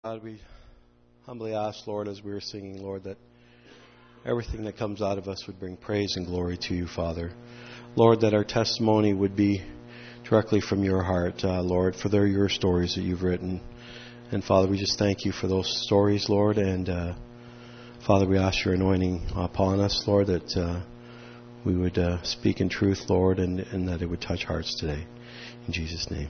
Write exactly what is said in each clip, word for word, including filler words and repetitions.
God, we humbly ask, Lord, as we were singing, Lord, that everything that comes out of us would bring praise and glory to you, Father. Lord, that our testimony would be directly from your heart, uh, Lord, for they're your stories that you've written. And Father, we just thank you for those stories, Lord. And uh, Father, we ask your anointing upon us, Lord, that uh, we would uh, speak in truth, Lord, and, and that it would touch hearts today. In Jesus' name.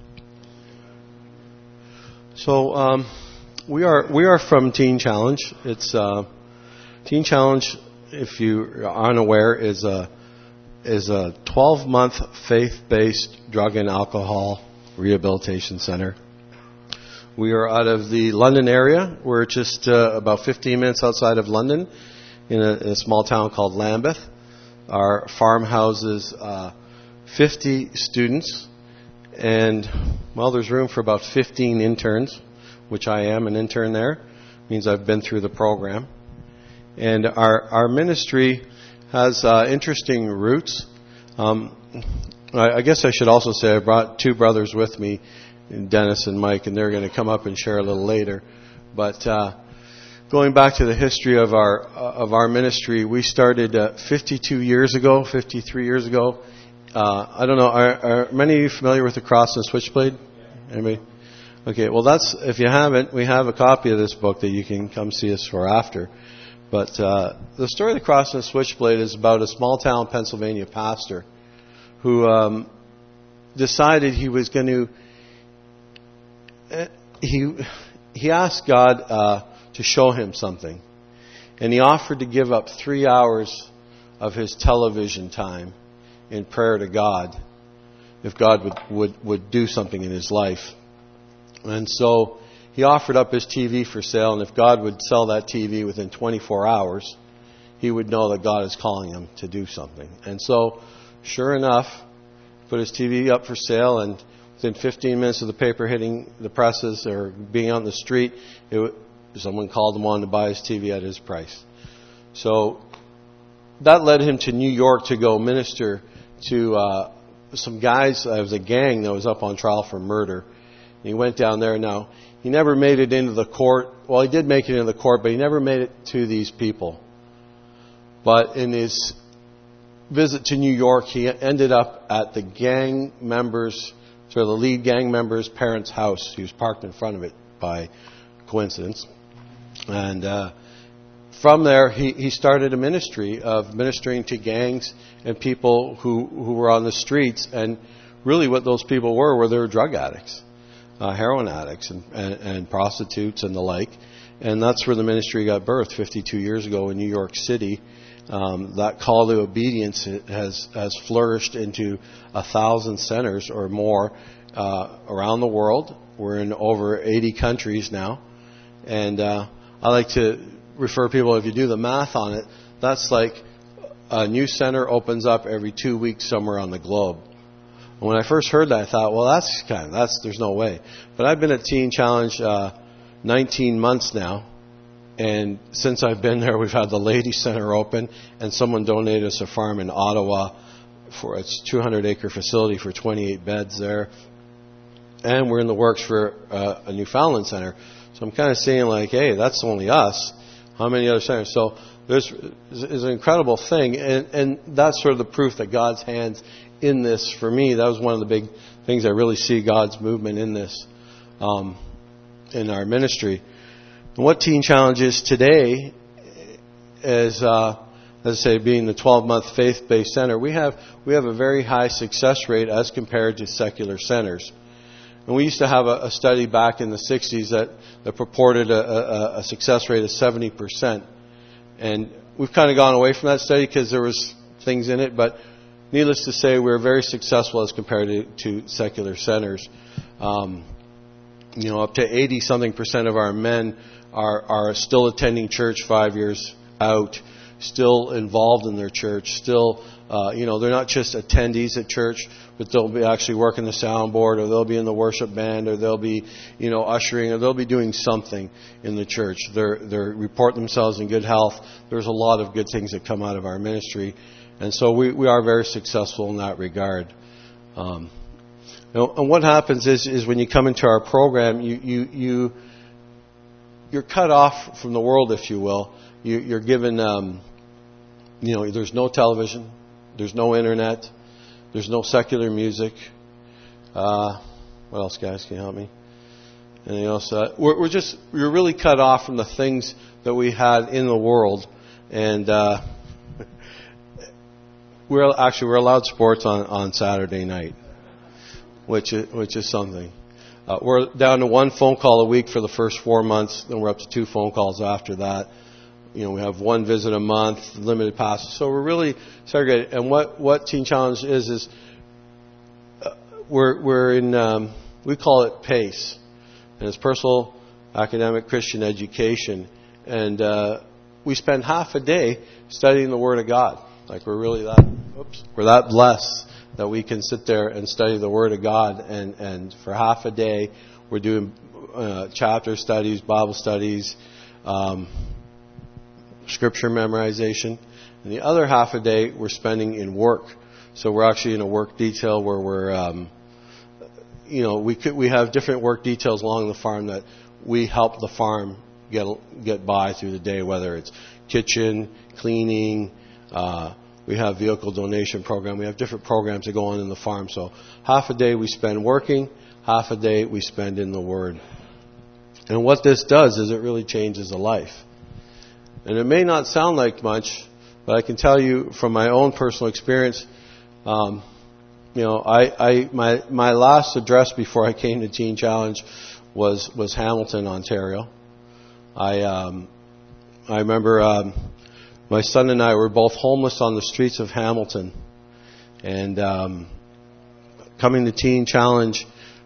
So um, we are we are from Teen Challenge. It's uh, Teen Challenge, if you are unaware, is a is a twelve month faith-based drug and alcohol rehabilitation center. We are out of the London area. We're just uh, about fifteen minutes outside of London, in a, in a small town called Lambeth. Our farm houses uh, fifty students. And, well, there's room for about fifteen interns, which I am an intern there. It means I've been through the program. And our our ministry has uh, interesting roots. Um, I, I guess I should also say I brought two brothers with me, Dennis and Mike, and they're going to come up and share a little later. But uh, going back to the history of our uh, of our ministry, we started uh, fifty-two years ago, fifty-three years ago. Uh, I don't know, are, are many of you familiar with the Cross and Switchblade? Anybody? Okay, well that's, if you haven't, we have a copy of this book that you can come see us for after. But uh, the story of the Cross and Switchblade is about a small town Pennsylvania pastor who um, decided he was going to, uh, he, he asked God uh, to show him something. And he offered to give up three hours of his television time in prayer to God, if God would, would, would do something in his life. And so he offered up his T V for sale, and if God would sell that T V within twenty-four hours, he would know that God is calling him to do something. And so, sure enough, put his T V up for sale, and within fifteen minutes of the paper hitting the presses or being on the street, it, someone called him on to buy his T V at his price. So that led him to New York to go minister to uh, some guys. There was a gang that was up on trial for murder. And he went down there. Now, he never made it into the court. Well, he did make it into the court, but he never made it to these people. But in his visit to New York, he ended up at the gang members, so the lead gang member's parents' house. He was parked in front of it by coincidence. And uh, from there, he, he started a ministry of ministering to gangs and people who, who were on the streets. And really what those people were, were they were drug addicts, uh, heroin addicts and, and, and prostitutes and the like. And that's where the ministry got birthed fifty-two years ago in New York City. Um, that call to obedience has, has flourished into a thousand centers or more uh, around the world. We're in over eighty countries now. And uh, I like to refer people, if you do the math on it, that's like a new center opens up every two weeks somewhere on the globe. And when I first heard that, I thought, well, that's kind of, that's, there's no way. But I've been at Teen Challenge uh, nineteen months now. And since I've been there, we've had the Ladies Center open, and someone donated us a farm in Ottawa for its two hundred acre facility for twenty-eight beds there. And we're in the works for uh, a Newfoundland Center. So I'm kind of saying like, hey, that's only us. How many other centers? So there's is an incredible thing, and, and that's sort of the proof that God's hands in this. For me, that was one of the big things I really see God's movement in this, um, in our ministry. And what Teen Challenge is today is, uh, as I say, being the twelve month faith-based center, we have we have a very high success rate as compared to secular centers. And we used to have a, a study back in the sixties that, that purported a, a, a success rate of seventy percent. And we've kind of gone away from that study because there was things in it. But needless to say, we're very successful as compared to, to secular centers. Um, you know, up to eighty-something percent of our men are, are still attending church five years out, still involved in their church, still, uh, you know, they're not just attendees at church, but they'll be actually working the soundboard, or they'll be in the worship band, or they'll be, you know, ushering, or they'll be doing something in the church. They're, they're report themselves in good health. There's a lot of good things that come out of our ministry. And so we, we are very successful in that regard. Um, you know, and what happens is, is when you come into our program, you, you, you you're cut off from the world, if you will. You, you're given, um, you know, there's no television, there's no internet, there's no secular music. Uh, what else, guys? Can you help me? Anything else? Uh, we're, we're just, we're really cut off from the things that we had in the world, and uh, we're actually we're allowed sports on, on Saturday night, which is, which is something. Uh, we're down to one phone call a week for the first four months. Then we're up to two phone calls after that. You know, we have one visit a month, limited passes. So we're really segregated. And what, what Teen Challenge is is uh, we're we're in um, we call it PACE, and it's Personal Academic Christian Education. And uh, we spend half a day studying the Word of God. Like we're really that oops, we're that blessed that we can sit there and study the Word of God, and, and for half a day we're doing uh, chapter studies, Bible studies, um, scripture memorization, and the other half a day we're spending in work. So we're actually in a work detail where we're, um, you know, we could, we have different work details along the farm that we help the farm get get by through the day, whether it's kitchen, cleaning. Uh, we have vehicle donation program. We have different programs that go on in the farm. So half a day we spend working, half a day we spend in the Word. And what this does is it really changes a life. And it may not sound like much, but I can tell you from my own personal experience, um, you know, I, I my my last address before I came to Teen Challenge was was Hamilton, Ontario. I um, I remember um, my son and I were both homeless on the streets of Hamilton, and um, coming to Teen Challenge,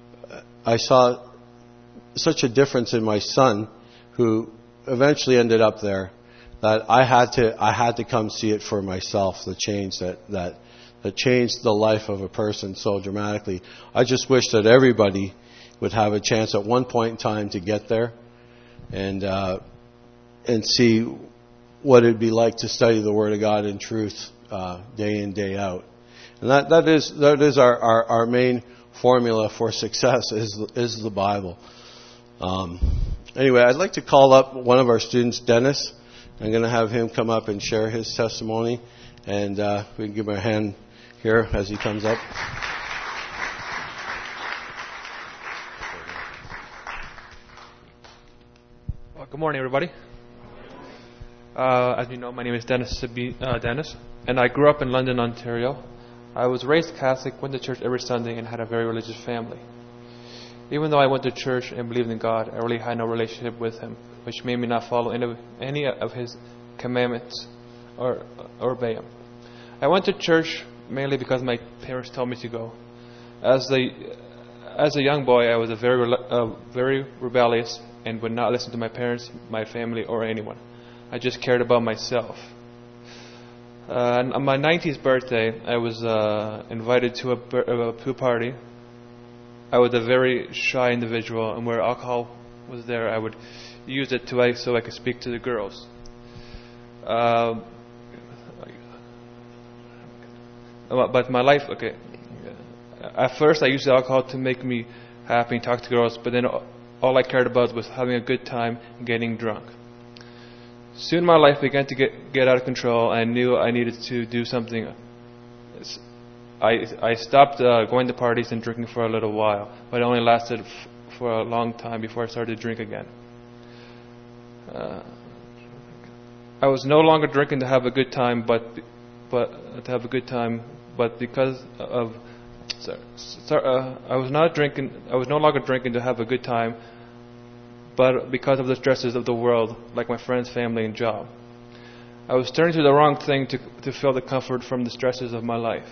I saw such a difference in my son, who eventually ended up there, that I had to I had to come see it for myself. The change that that that changed the life of a person so dramatically. I just wish that everybody would have a chance at one point in time to get there, and uh, and see what it'd be like to study the Word of God in truth uh, day in, day out. And that that is that is our, our, our main formula for success is is the Bible. Um, anyway, I'd like to call up one of our students, Dennis. I'm going to have him come up and share his testimony, and uh, we can give him a hand here as he comes up. Well, good morning, everybody. Uh, as you know, my name is Dennis uh, Dennis, and I grew up in London, Ontario. I was raised Catholic, went to church every Sunday, and had a very religious family. Even though I went to church and believed in God, I really had no relationship with Him, which made me not follow any of His commandments or, or obey Him. I went to church mainly because my parents told me to go. As a as a young boy, I was a very uh, very rebellious and would not listen to my parents, my family, or anyone. I just cared about myself. Uh, and on my nineteenth birthday, I was uh, invited to a, a pool party. I was a very shy individual, and where alcohol was there, I would use it to so I could speak to the girls. Uh, but my life, okay. At first, I used alcohol to make me happy and talk to girls, but then all I cared about was having a good time and getting drunk. Soon my life began to get, get out of control, and I knew I needed to do something. I, I stopped uh, going to parties and drinking for a little while, but it only lasted f- for a long time before I started to drink again. Uh, I was no longer drinking to have a good time, but but uh, to have a good time, but because of sorry, sorry, uh, I was not drinking. I was no longer drinking to have a good time, but because of the stresses of the world, like my friends, family, and job. I was turning to the wrong thing to to feel the comfort from the stresses of my life.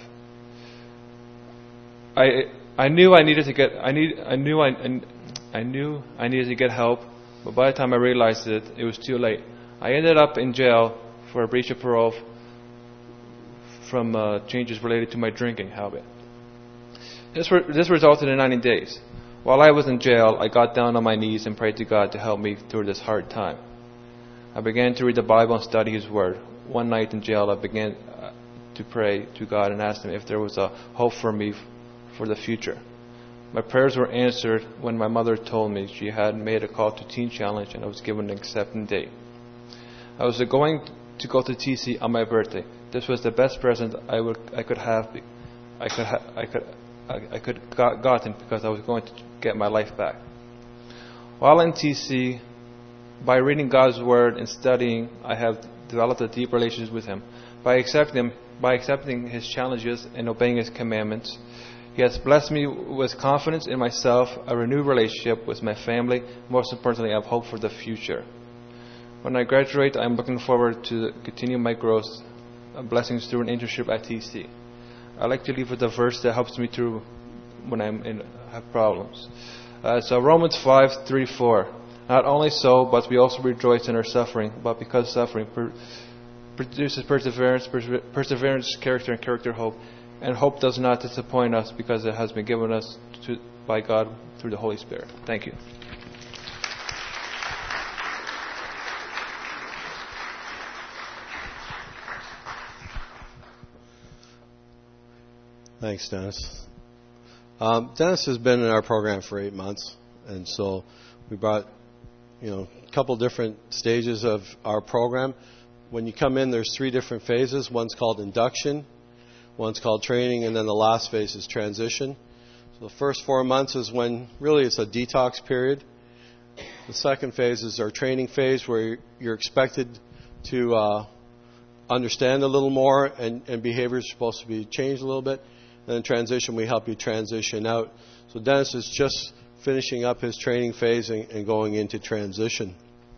I I knew I needed to get I need I knew I I knew I needed to get help, but by the time I realized it, it was too late. I ended up in jail for a breach of parole from uh, changes related to my drinking habit. This re- this resulted in ninety days. While I was in jail, I got down on my knees and prayed to God to help me through this hard time. I began to read the Bible and study His Word. One night in jail, I began uh, to pray to God and ask Him if there was a hope for me f- for the future. My prayers were answered when my mother told me she had made a call to Teen Challenge and I was given an acceptance date. I was going to go to T C on my birthday. This was the best present I would I could have I could ha- I could I, I could got, gotten because I was going to get my life back. While in T C, by reading God's Word and studying, I have developed a deep relationship with Him. By accepting Him, by accepting His challenges and obeying His commandments, He has blessed me with confidence in myself, a renewed relationship with my family. Most importantly, I have hope for the future. When I graduate, I'm looking forward to continue my growth, uh, blessings through an internship at T C. I like to leave with a verse that helps me through when I'm in have problems. Uh, so Romans five, three, four. Not only so, but we also rejoice in our suffering, but because suffering per- produces perseverance, perse- perseverance, character, and character, hope. And hope does not disappoint us because it has been given us to, by God through the Holy Spirit. Thank you. Thanks, Dennis. Um, Dennis has been in our program for eight months, and so we brought, you know, a couple different stages of our program. When you come in, there's three different phases. One's called induction, one's called training, and then the last phase is transition. So the first four months is when really it's a detox period. The second phase is our training phase, where you're expected to uh, understand a little more, and, and behaviors are supposed to be changed a little bit. And then transition, we help you transition out. So Dennis is just finishing up his training phase and, and going into transition.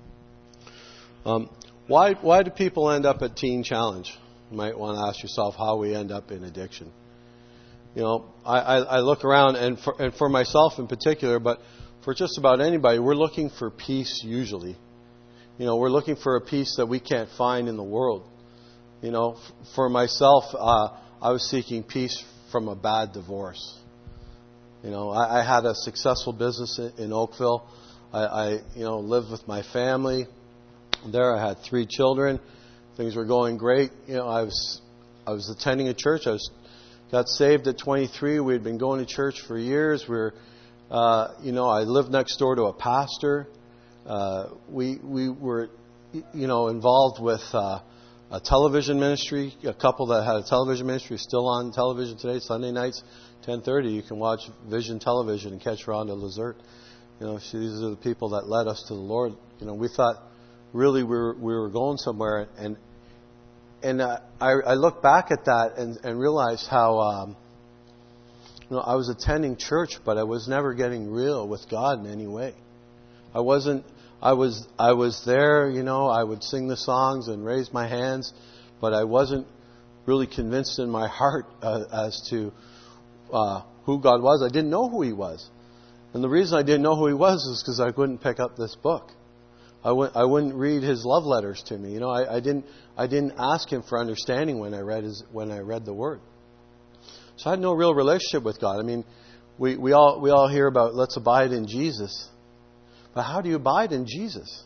Um, why why do people end up at Teen Challenge? You might want to ask yourself how we end up in addiction. You know, I, I, I look around, and for, and for myself in particular, but for just about anybody, we're looking for peace usually. You know, we're looking for a peace that we can't find in the world. You know, f- for myself, uh, I was seeking peace from a bad divorce. You know, I, I had a successful business in, in Oakville. I, I, you know, lived with my family. There, I had three children. Things were going great. You know, I was, I was attending a church. I was, got saved at twenty-three. We had been going to church for years. We were, uh, you know, I lived next door to a pastor. Uh, we, we were, you know, involved with uh, a television ministry. A couple that had a television ministry is still on television today. Sunday nights, ten thirty. You can watch Vision Television and catch Rhonda Lazert. You know, she, these are the people that led us to the Lord. You know, we thought really we were we were going somewhere, and and uh, I, I look back at that and, and realize how um, you know I was attending church, but I was never getting real with God in any way. I wasn't. I was I was there, you know, I would sing the songs and raise my hands, but I wasn't really convinced in my heart uh, as to uh, who God was. I didn't know who He was. And the reason I didn't know who He was is because I wouldn't pick up this book. I wouldn't, I wouldn't read His love letters to me. You know, I, I didn't I didn't ask Him for understanding when I read His when I read the Word. So I had no real relationship with God. I mean, we, we all we all hear about let's abide in Jesus. But how do you abide in Jesus?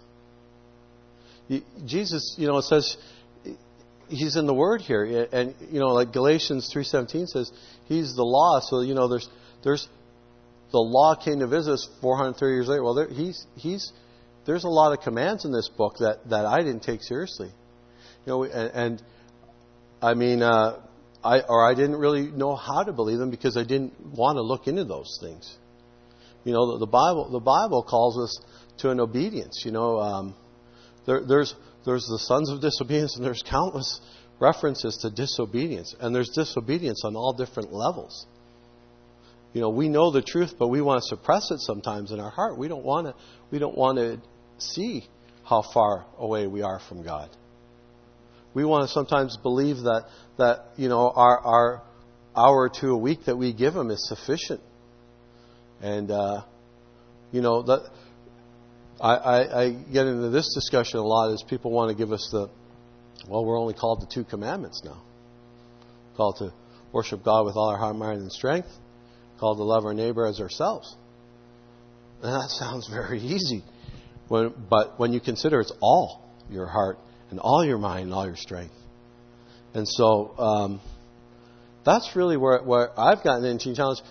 Jesus, you know, it says He's in the Word here, and you know, like Galatians three seventeen says, He's the law. So you know, there's there's the law came to visit us four hundred thirty years later. Well, there, he's he's there's a lot of commands in this book that, that I didn't take seriously, you know, and, and I mean, uh, I or I didn't really know how to believe them because I didn't want to look into those things. You know, the, the Bible the Bible calls us to an obedience. You know, um, there, there's there's the sons of disobedience, and there's countless references to disobedience, and there's disobedience on all different levels. You know, we know the truth, but we want to suppress it sometimes in our heart. We don't want to. We don't want to see how far away we are from God. We want to sometimes believe that that you know our our hour or two a week that we give Him is sufficient. And, uh, you know, that I, I, I get into this discussion a lot is people want to give us the, well, we're only called to two commandments now. Called to worship God with all our heart, mind, and strength. Called to love our neighbor as ourselves. And that sounds very easy. When, but when you consider it's all your heart and all your mind and all your strength. And so um, that's really where, where I've gotten into Teen Challenge.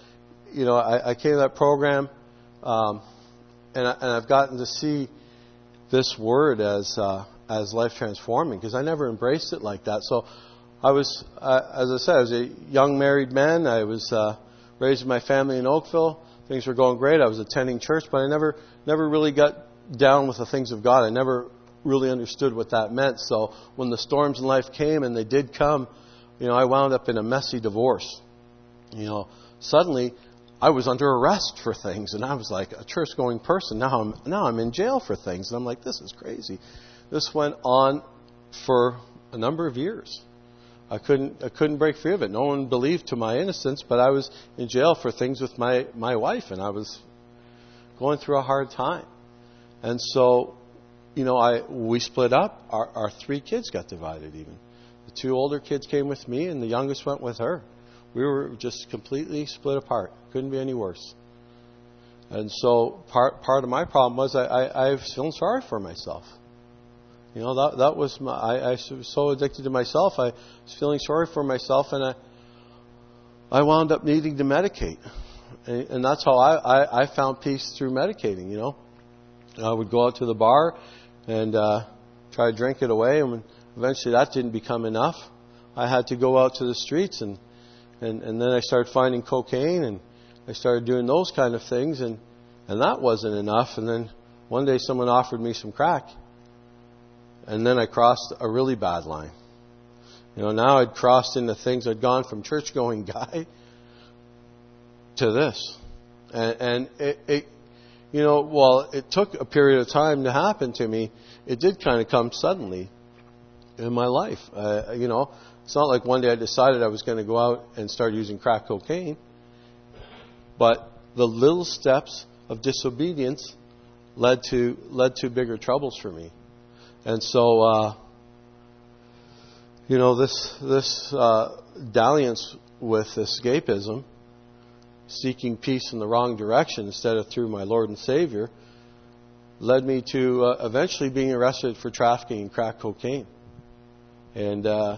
you know, I, I came to that program, um, and, I, and I've gotten to see this word as uh, as life transforming, because I never embraced it like that. So I was, uh, as I said, I was a young married man. I was uh, raised with my family in Oakville. Things were going great. I was attending church, but I never never really got down with the things of God. I never really understood what that meant. So when the storms in life came, and they did come, you know, I wound up in a messy divorce. You know, suddenly I was under arrest for things, and I was like a church-going person. Now I'm now I'm in jail for things, and I'm like, this is crazy. This went on for a number of years. I couldn't I couldn't break free of it. No one believed to my innocence, but I was in jail for things with my, my wife, and I was going through a hard time. And so, you know, I we split up. Our, our three kids got divided even. The two older kids came with me, and the youngest went with her. We were just completely split apart. Couldn't be any worse. And so part part of my problem was I, I, I was feeling sorry for myself. You know, that that was my, I, I was so addicted to myself. I was feeling sorry for myself, and I I wound up needing to medicate. And, and that's how I, I, I found peace, through medicating, you know. I would go out to the bar and uh, try to drink it away, and eventually that didn't become enough. I had to go out to the streets, and, and, and then I started finding cocaine, and I started doing those kind of things, and, and that wasn't enough. And then one day someone offered me some crack. And then I crossed a really bad line. You know, now I'd crossed into things. I'd gone from church-going guy to this. And, and it, it, you know, while it took a period of time to happen to me, it did kind of come suddenly in my life. Uh, you know, it's not like one day I decided I was going to go out and start using crack cocaine. But the little steps of disobedience led to led to bigger troubles for me. And so, uh, you know, this this uh, dalliance with escapism, seeking peace in the wrong direction instead of through my Lord and Savior, led me to uh, eventually being arrested for trafficking in crack cocaine. And, uh,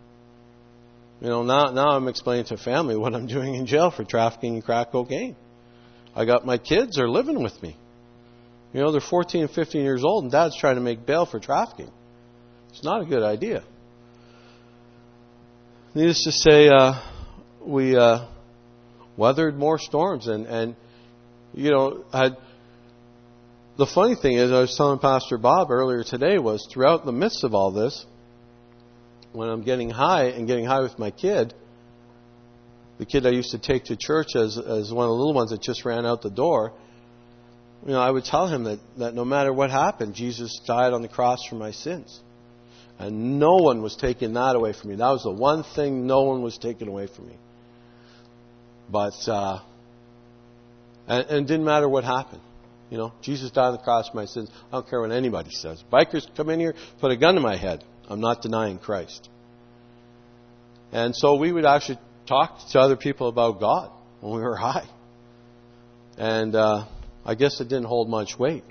you know, now, now I'm explaining to family what I'm doing in jail for trafficking in crack cocaine. I got my kids are living with me. You know, they're fourteen and fifteen years old, and Dad's trying to make bail for trafficking. It's not a good idea. Needless to say, uh, we uh, weathered more storms, and, and you know, had. The funny thing is, I was telling Pastor Bob earlier today, was throughout the midst of all this, when I'm getting high and getting high with my kid, the kid I used to take to church as as one of the little ones that just ran out the door. You know, I would tell him that, that no matter what happened, Jesus died on the cross for my sins. And no one was taking that away from me. That was the one thing no one was taking away from me. But, uh, and, and it didn't matter what happened. You know, Jesus died on the cross for my sins. I don't care what anybody says. Bikers come in here, put a gun to my head. I'm not denying Christ. And so we would actually talk to other people about God when we were high. And, uh, I guess it didn't hold much weight.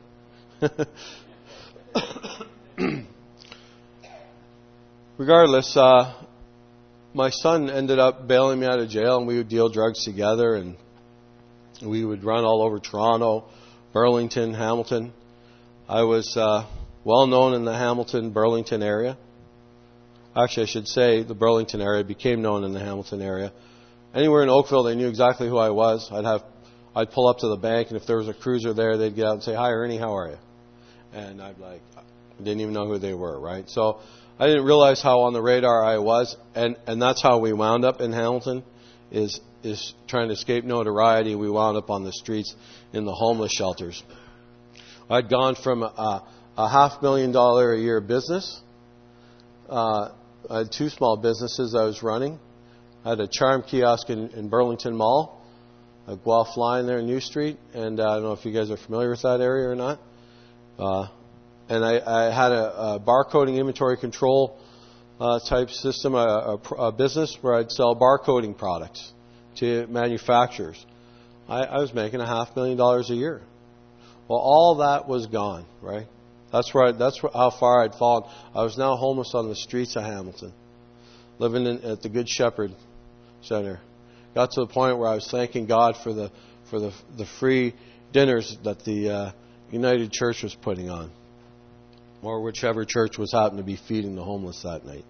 Regardless, uh, my son ended up bailing me out of jail, and we would deal drugs together, and we would run all over Toronto, Burlington, Hamilton. I was uh, well known in the Hamilton, Burlington area. Actually, I should say the Burlington area became known in the Hamilton area. Anywhere in Oakville, they knew exactly who I was. I'd have I'd pull up to the bank, and if there was a cruiser there, they'd get out and say, "Hi, Ernie, how are you?" And I'd be like, I didn't even know who they were, right? So I didn't realize how on the radar I was, and, and that's how we wound up in Hamilton, is is trying to escape notoriety. We wound up on the streets in the homeless shelters. I'd gone from a, a half million dollar a year business. Uh, I had two small businesses I was running. I had a charm kiosk in, in Burlington Mall, a Guelph line there in New Street, and uh, I don't know if you guys are familiar with that area or not. Uh, and I, I had a, a barcoding inventory control uh, type system, a, a, a business where I'd sell barcoding products to manufacturers. I, I was making a half million dollars a year. Well, all that was gone, right? That's where I, that's where, how far I'd fallen. I was now homeless on the streets of Hamilton, living in, at the Good Shepherd Center. got to the point where I was thanking God for the for the the free dinners that the uh, United Church was putting on, or whichever church was happening to be feeding the homeless that night.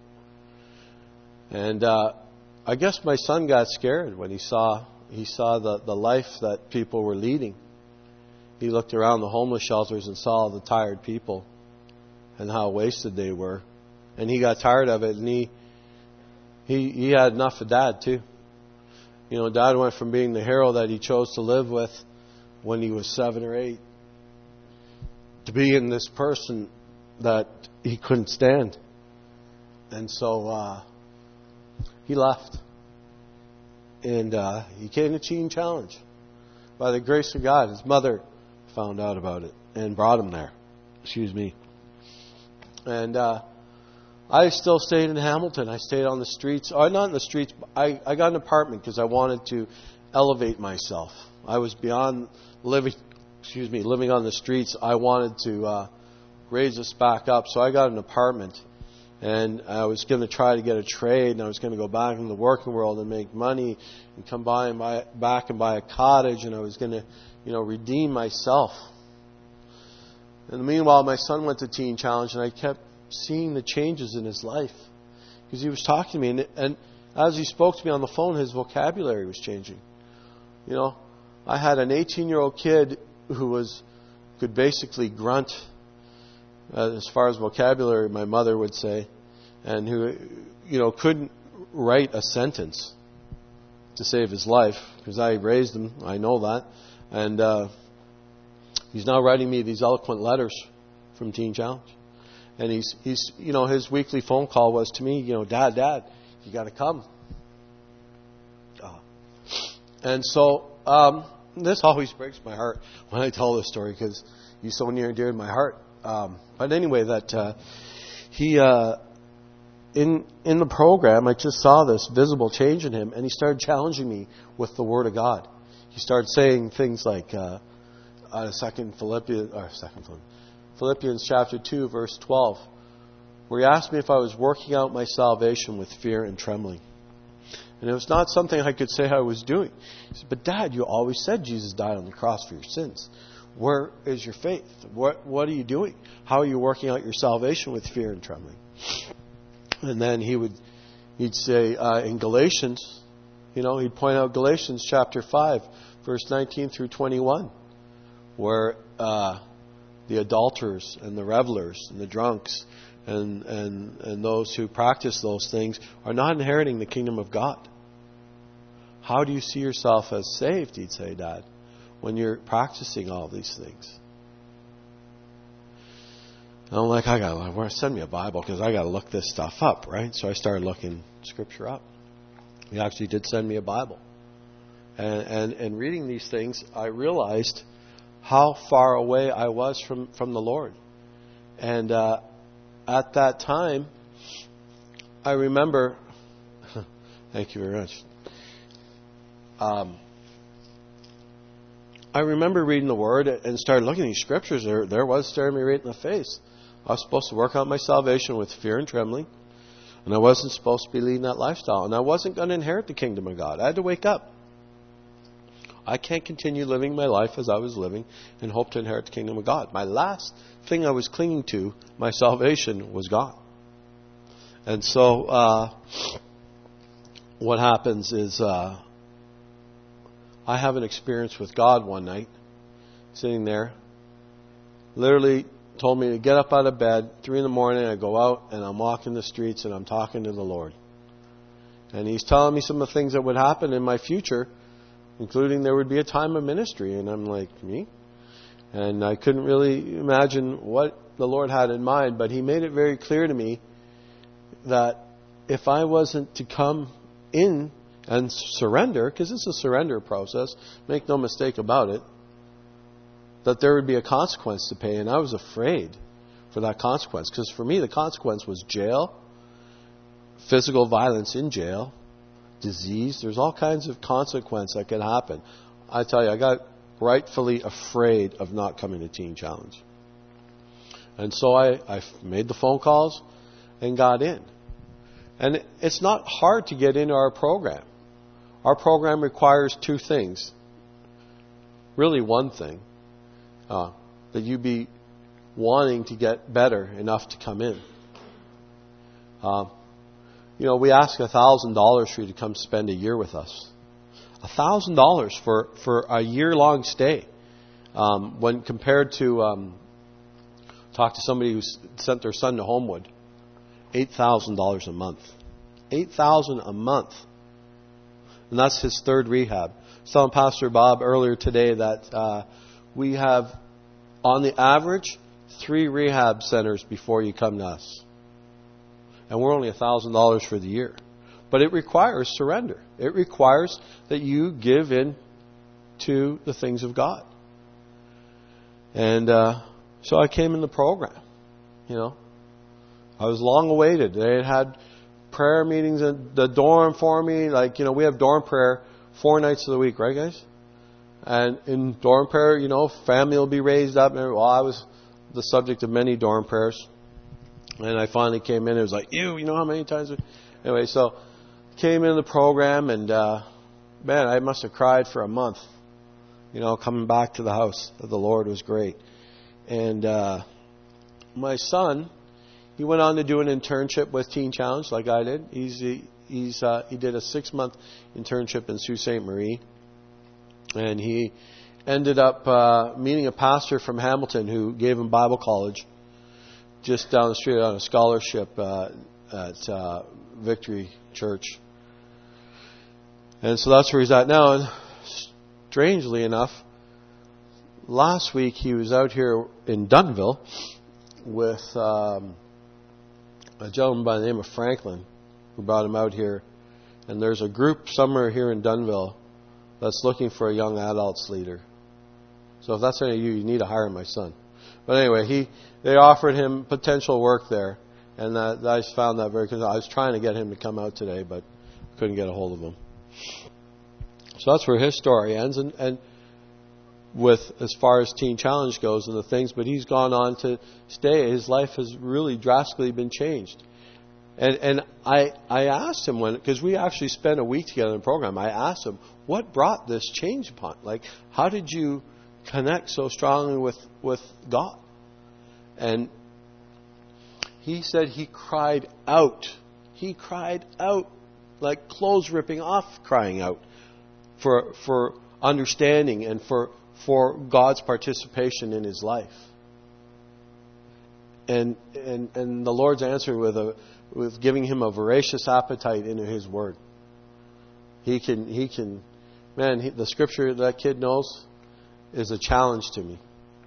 And uh, I guess my son got scared when he saw he saw the, the life that people were leading. He looked around the homeless shelters and saw the tired people and how wasted they were. And he got tired of it, and he he he had enough of Dad too. You know, Dad went from being the hero that he chose to live with when he was seven or eight to being this person that he couldn't stand. And so uh, he left. And uh, he came to Teen Challenge. By the grace of God, his mother found out about it and brought him there. Excuse me. And uh, I still stayed in Hamilton. I stayed on the streets. Or not in the streets. I, I got an apartment because I wanted to elevate myself. I was beyond living, excuse me, living on the streets. I wanted to uh, raise us back up. So I got an apartment. And I was going to try to get a trade, and I was going to go back into the working world and make money and come by and buy, back and buy a cottage, and I was going to, you know, redeem myself. And meanwhile, my son went to Teen Challenge, and I kept seeing the changes in his life because he was talking to me, and, and as he spoke to me on the phone, his vocabulary was changing. You know, I had an eighteen-year-old kid who was could basically grunt. Uh, as far as vocabulary, my mother would say, and who, you know, couldn't write a sentence to save his life because I raised him. I know that, and uh, he's now writing me these eloquent letters from Teen Challenge, and he's he's you know his weekly phone call was to me, you know, Dad, Dad, you got to come. Uh, and so um, this always breaks my heart when I tell this story because he's so near and dear to my heart. Um, but anyway, that uh, he uh, in in the program, I just saw this visible change in him, and he started challenging me with the Word of God. He started saying things like, uh, uh, second Philippians, or second Philippians chapter two, verse twelve, where he asked me if I was working out my salvation with fear and trembling, and it was not something I could say I was doing. He said, "But Dad, you always said Jesus died on the cross for your sins. Where is your faith? What what are you doing? How are you working out your salvation with fear and trembling?" And then he would he'd say uh, in Galatians, you know, he'd point out Galatians chapter five, verse nineteen through twenty-one, where uh, the adulterers and the revelers and the drunks and, and and those who practice those things are not inheriting the kingdom of God. How do you see yourself as saved? He'd say, Dad, when you're practicing all these things. And I'm like, I got to send me a Bible because I got to look this stuff up, right? So I started looking Scripture up. He actually did send me a Bible. And, and, and reading these things, I realized how far away I was from, from the Lord. And uh, at that time, I remember, thank you very much. Um, I remember reading the Word and started looking at these Scriptures. There, there was staring me right in the face. I was supposed to work out my salvation with fear and trembling. And I wasn't supposed to be leading that lifestyle. And I wasn't going to inherit the kingdom of God. I had to wake up. I can't continue living my life as I was living and hope to inherit the kingdom of God. My last thing I was clinging to, my salvation, was gone. And so uh, what happens is uh, I have an experience with God one night, sitting there, literally told me to get up out of bed, three in the morning, I go out and I'm walking the streets and I'm talking to the Lord. And He's telling me some of the things that would happen in my future, including there would be a time of ministry. And I'm like, me? And I couldn't really imagine what the Lord had in mind, but He made it very clear to me that if I wasn't to come in and surrender, because it's a surrender process, make no mistake about it, that there would be a consequence to pay. And I was afraid for that consequence, because for me the consequence was jail, physical violence in jail, disease. There's all kinds of consequence that can happen. I tell you, I got rightfully afraid of not coming to Teen Challenge. And so I, I made the phone calls and got in. And it's not hard to get into our program. our program requires two things. Really one thing. Uh, that you be wanting to get better enough to come in. Uh, you know, we ask a thousand dollars for you to come spend a year with us. A thousand dollars for for a year long stay. Um, when compared to um, talk to somebody who sent their son to Homewood, eight thousand dollars a month. Eight thousand a month, and that's his third rehab. I was telling Pastor Bob earlier today that uh, we have, on the average, three rehab centers before you come to us, and we're only a thousand dollars for the year. But it requires surrender. It requires that you give in to the things of God. And uh, so I came in the program. You know, I was long awaited. They had had prayer meetings in the dorm for me. Like, you know, we have dorm prayer four nights of the week, right, guys? And in dorm prayer, you know, family will be raised up. And well, I was the subject of many dorm prayers. And I finally came in. It was like, you, you know how many times? We... Anyway, so came in the program, and uh, man, I must have cried for a month. You know, coming back to the house of the Lord was great. And uh, my son, he went on to do an internship with Teen Challenge, like I did. He's he, he's uh, he did a six month internship in Sault Ste. Marie, and he ended up uh, meeting a pastor from Hamilton who gave him Bible college just down the street on a scholarship uh, at uh, Victory Church. And so that's where he's at now. And strangely enough, last week he was out here in Dunnville with um, a gentleman by the name of Franklin who brought him out here. And there's a group somewhere here in Dunnville that's looking for a young adults leader. So if that's any of you, you need to hire my son. But anyway, he they offered him potential work there. And that, I just found that very, because I was trying to get him to come out today, but couldn't get a hold of him. So that's where his story ends, and, and with as far as Teen Challenge goes and the things, but he's gone on to stay. His life has really drastically been changed. And and I I asked him when, because we actually spent a week together in the program, I asked him, what brought this change upon? Like, how did you connect so strongly with, with God? And he said he cried out. He cried out, like clothes ripping off, crying out for for understanding and for for God's participation in his life. And and and the Lord's answer with a with giving him a voracious appetite into his word. He can he can man, he, the scripture that kid knows is a challenge to me.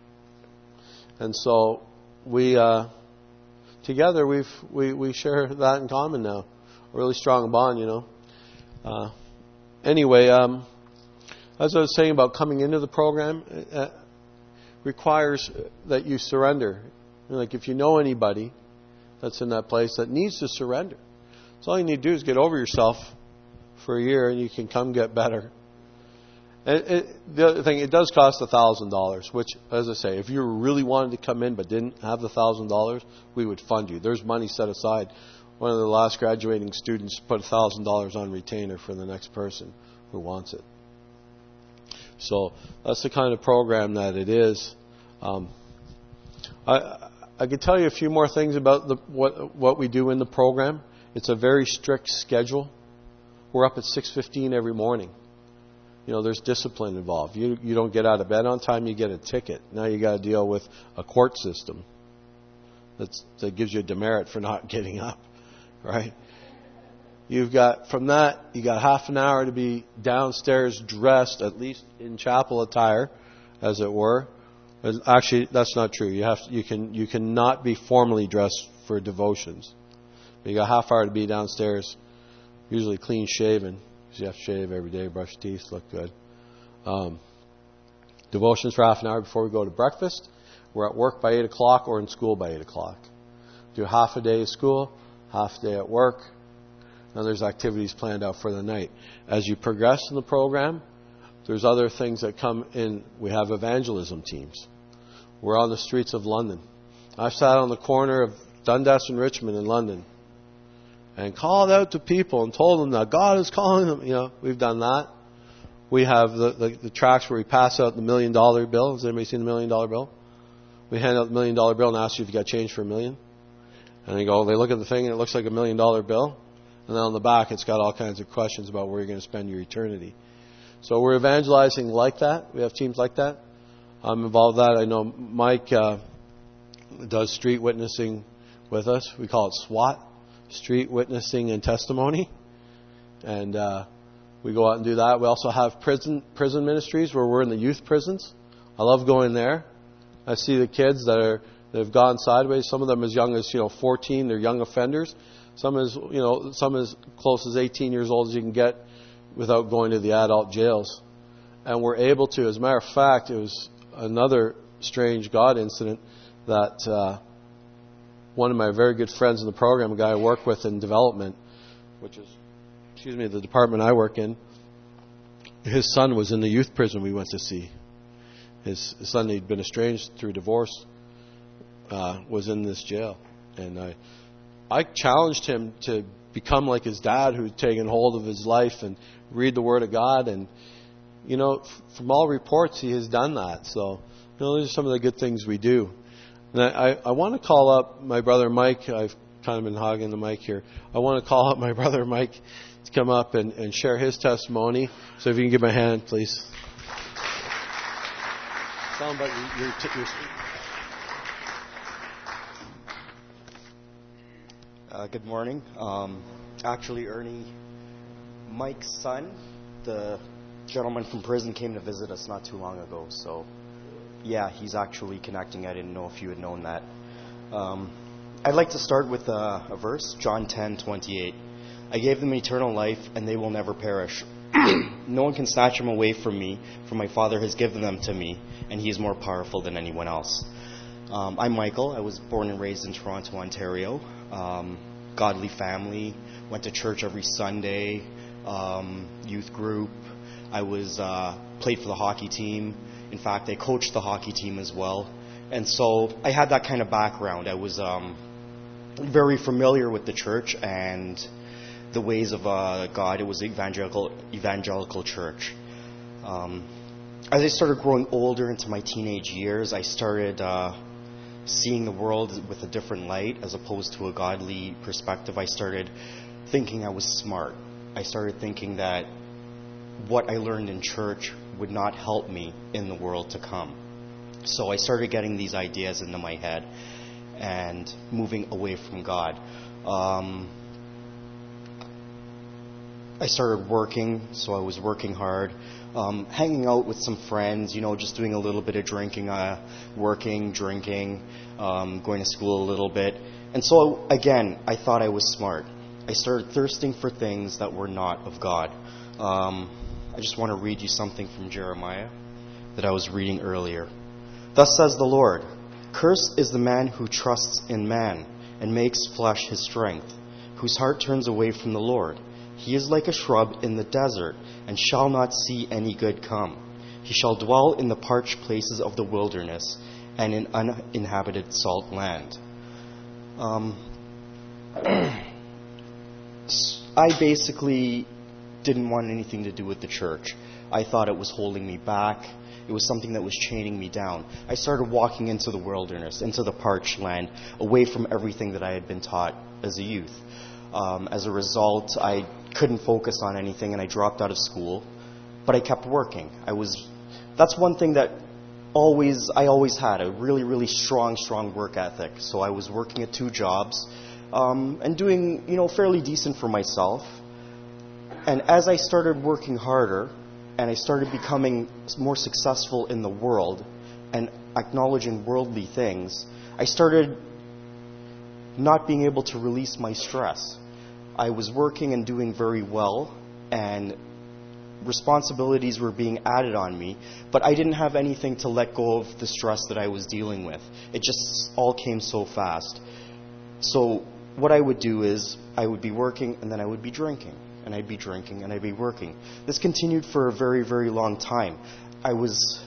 And so we uh together, we've we, we share that in common now. A really strong bond, you know. Uh, anyway, um, as I was saying about coming into the program, uh, requires that you surrender. You know, like if you know anybody that's in that place that needs to surrender, so all you need to do is get over yourself for a year, and you can come get better. And it, the other thing, it does cost a thousand dollars. Which, as I say, if you really wanted to come in but didn't have the thousand dollars, we would fund you. There's money set aside. One of the last graduating students put a thousand dollars on retainer for the next person who wants it. So that's the kind of program that it is. Um, I I could tell you a few more things about the, what what we do in the program. It's a very strict schedule. We're up at six fifteen every morning. You know, there's discipline involved. You you don't get out of bed on time, you get a ticket. Now you got to deal with a court system that's, that gives you a demerit for not getting up, right? You've got, from that, you got half an hour to be downstairs dressed, at least in chapel attire, as it were. Actually, that's not true. You have to, you can you cannot be formally dressed for devotions. But you got half hour to be downstairs, usually clean shaven. You have to shave every day, brush teeth, look good. Um, devotions for half an hour before we go to breakfast. We're at work by eight o'clock or in school by eight o'clock. Do half a day of school, half a day at work. Now there's activities planned out for the night. As you progress in the program, there's other things that come in. We have evangelism teams. We're on the streets of London. I've sat on the corner of Dundas and Richmond in London and called out to people and told them that God is calling them. You know, we've done that. We have the, the, the tracts where we pass out the million dollar bill. Has anybody seen the million dollar bill? We hand out the million dollar bill and ask you if you got change for a million. And they go, they look at the thing and it looks like a million dollar bill. And then on the back it's got all kinds of questions about where you're going to spend your eternity. So we're evangelizing like that. We have teams like that. I'm involved in that. I know Mike uh, does street witnessing with us. We call it SWAT, Street Witnessing and Testimony. And uh, we go out and do that. We also have prison prison ministries where we're in the youth prisons. I love going there. I see the kids that are that have gone sideways. Some of them as young as you know fourteen. They're young offenders. Some as you know some as close as eighteen years old as you can get without going to the adult jails. And we're able to. As a matter of fact, it was another strange God incident that uh, one of my very good friends in the program, a guy I work with in development, which is excuse me, the department I work in, his son was in the youth prison we went to see. His, his son, he'd been estranged through divorce, uh, was in this jail. And I I challenged him to become like his dad, who'd taken hold of his life and read the Word of God. And, you know, f- from all reports, he has done that. So, you know, those are some of the good things we do. And I, I, I want to call up my brother Mike. I've kind of been hogging the mic here. I want to call up my brother Mike to come up and, and share his testimony. So if you can give me a hand, please. Tell him about your, your, t- your uh, Good morning. Um, actually, Ernie, Mike's son, the gentleman from prison, came to visit us not too long ago. So, yeah, he's actually connecting. I didn't know if you had known that. Um, I'd like to start with a, a verse, John ten twenty-eight. I gave them eternal life, and they will never perish. No one can snatch them away from me, for my Father has given them to me, and He is more powerful than anyone else. Um, I'm Michael. I was born and raised in Toronto, Ontario. Um, godly family. Went to church every Sunday. Um, youth group. I was uh, played for the hockey team. In fact, I coached the hockey team as well. And so I had that kind of background. I was um, very familiar with the church and the ways of uh, God. It was evangelical evangelical church. Um, as I started growing older into my teenage years, I started uh, seeing the world with a different light as opposed to a godly perspective. I started thinking I was smart. I started thinking that what I learned in church would not help me in the world to come. So I started getting these ideas into my head and moving away from God. Um, I started working, so I was working hard, um, hanging out with some friends, you know, just doing a little bit of drinking, uh, working, drinking, um, going to school a little bit. And so, again, I thought I was smart. I started thirsting for things that were not of God. Um, I just want to read you something from Jeremiah that I was reading earlier. Thus says the Lord, cursed is the man who trusts in man and makes flesh his strength, whose heart turns away from the Lord. He is like a shrub in the desert, and shall not see any good come. He shall dwell in the parched places of the wilderness, and in uninhabited salt land. Um, I basically didn't want anything to do with the church. I thought it was holding me back. It was something that was chaining me down. I started walking into the wilderness, into the parched land, away from everything that I had been taught as a youth. Um, as a result, I couldn't focus on anything, and I dropped out of school. But I kept working. I was. That's one thing that always I always had, a really, really strong, strong work ethic. So I was working at two jobs um, and doing, you know, fairly decent for myself. And as I started working harder, and I started becoming more successful in the world and acknowledging worldly things, I started not being able to release my stress. I was working and doing very well, and responsibilities were being added on me, but I didn't have anything to let go of the stress that I was dealing with. It just all came so fast. So what I would do is I would be working, and then I would be drinking. And I'd be drinking, and I'd be working. This continued for a very, very long time. I was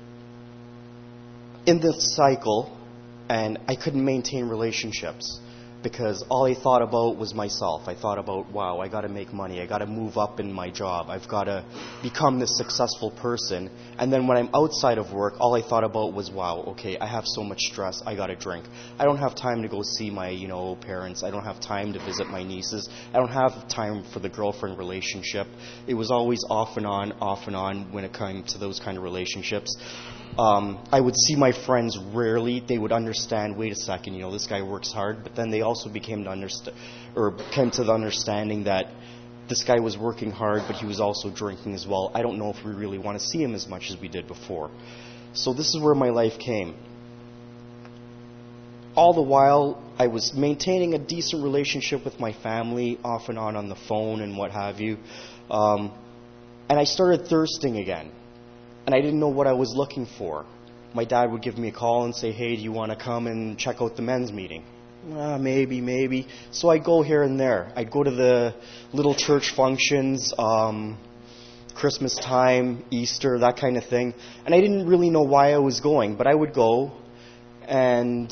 in this cycle, and I couldn't maintain relationships. because all I thought about was myself. I thought about, wow, I got to make money. I got to move up in my job. I've got to become this successful person. And then when I'm outside of work, all I thought about was, wow, okay, I have so much stress. I got to drink. I don't have time to go see my, you know, parents. I don't have time to visit my nieces. I don't have time for the girlfriend relationship. It was always off and on, off and on when it came to those kind of relationships. Um, I would see my friends rarely. They would understand, wait a second, you know, this guy works hard. But then they also became to understand, or came to the understanding that this guy was working hard, but he was also drinking as well. I don't know if we really want to see him as much as we did before. So this is where my life came. All the while, I was maintaining a decent relationship with my family, off and on on the phone and what have you. Um, and I started thirsting again. And I didn't know what I was looking for. My dad would give me a call and say, hey, do you want to come and check out the men's meeting? Uh, maybe, maybe. So I'd go here and there. I'd go to the little church functions, um, Christmas time, Easter, that kind of thing. And I didn't really know why I was going, but I would go and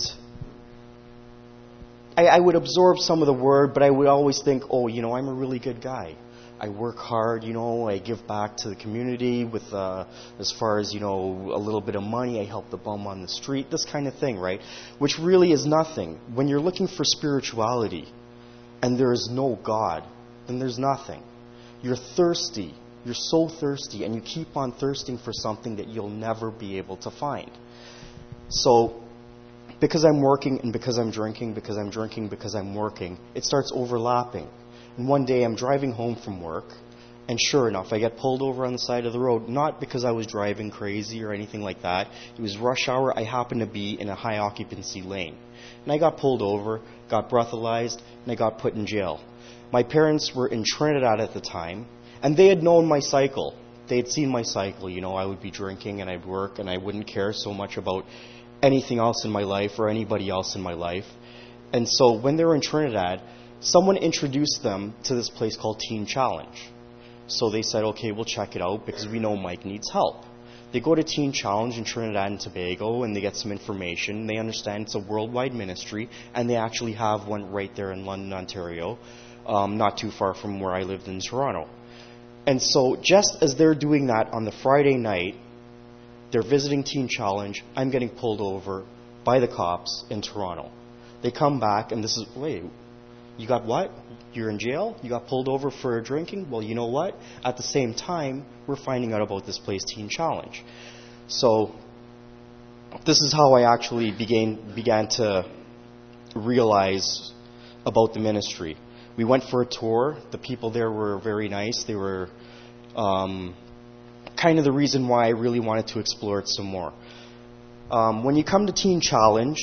I, I would absorb some of the word, but I would always think, oh, you know, I'm a really good guy. I work hard, you know, I give back to the community with, uh, as far as, you know, a little bit of money, I help the bum on the street, this kind of thing, right? Which really is nothing. When you're looking for spirituality and there is no God, then there's nothing. You're thirsty. You're so thirsty, and you keep on thirsting for something that you'll never be able to find. So, because I'm working and because I'm drinking, because I'm drinking, because I'm working, it starts overlapping. And one day I'm driving home from work, and sure enough, I get pulled over on the side of the road, not because I was driving crazy or anything like that. It was rush hour. I happened to be in a high occupancy lane. And I got pulled over, got breathalyzed, and I got put in jail. My parents were in Trinidad at the time, and they had known my cycle. They had seen my cycle. You know, I would be drinking and I'd work, and I wouldn't care so much about anything else in my life or anybody else in my life. And so when they were in Trinidad, someone introduced them to this place called Teen Challenge. So they said, okay, we'll check it out because we know Mike needs help. They go to Teen Challenge in Trinidad and Tobago and they get some information. They understand it's a worldwide ministry, and they actually have one right there in London, Ontario, um, not too far from where I lived in Toronto. And so just as they're doing that on the Friday night, they're visiting Teen Challenge, I'm getting pulled over by the cops in Toronto. They come back and this is, wait, you got what? You're in jail? You got pulled over for drinking? Well, you know what? At the same time, we're finding out about this place, Teen Challenge. So this is how I actually began, began to realize about the ministry. We went for a tour. The people there were very nice. They were um, kind of the reason why I really wanted to explore it some more. Um, when you come to Teen Challenge,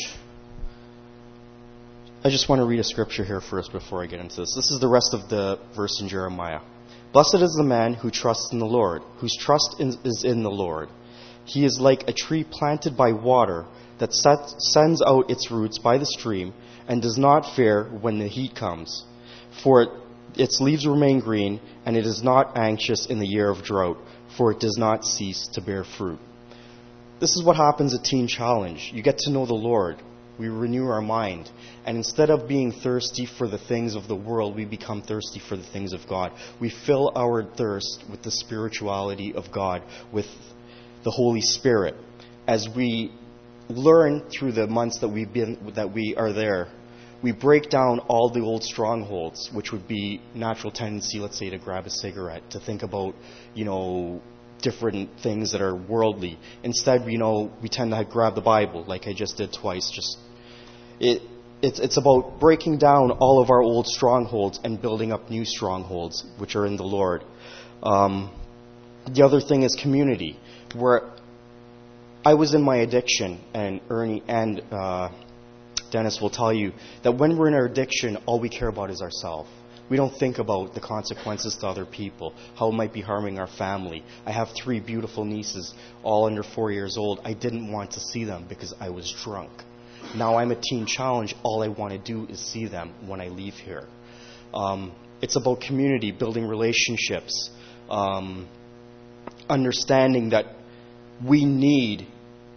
I just want to read a scripture here first before I get into this. This is the rest of the verse in Jeremiah. Blessed is the man who trusts in the Lord, whose trust is in the Lord. He is like a tree planted by water that sets, sends out its roots by the stream and does not fear when the heat comes. For it, its leaves remain green, and it is not anxious in the year of drought, for it does not cease to bear fruit. This is what happens at Teen Challenge. You get to know the Lord. We renew our mind. And instead of being thirsty for the things of the world, we become thirsty for the things of God. We fill our thirst with the spirituality of God, with the Holy Spirit. As we learn through the months that we've been, that we are there, we break down all the old strongholds, which would be natural tendency, let's say, to grab a cigarette, to think about, you know, different things that are worldly. Instead, you know, we tend to grab the Bible, like I just did twice. Just it, it's it's about breaking down all of our old strongholds and building up new strongholds, which are in the Lord. Um, the other thing is community, where I was in my addiction, and Ernie and uh, Dennis will tell you that when we're in our addiction, all we care about is ourselves. We don't think about the consequences to other people, how it might be harming our family. I have three beautiful nieces, all under four years old. I didn't want to see them because I was drunk. Now I'm at Teen Challenge. All I want to do is see them when I leave here. Um, it's about community, building relationships, um, understanding that we need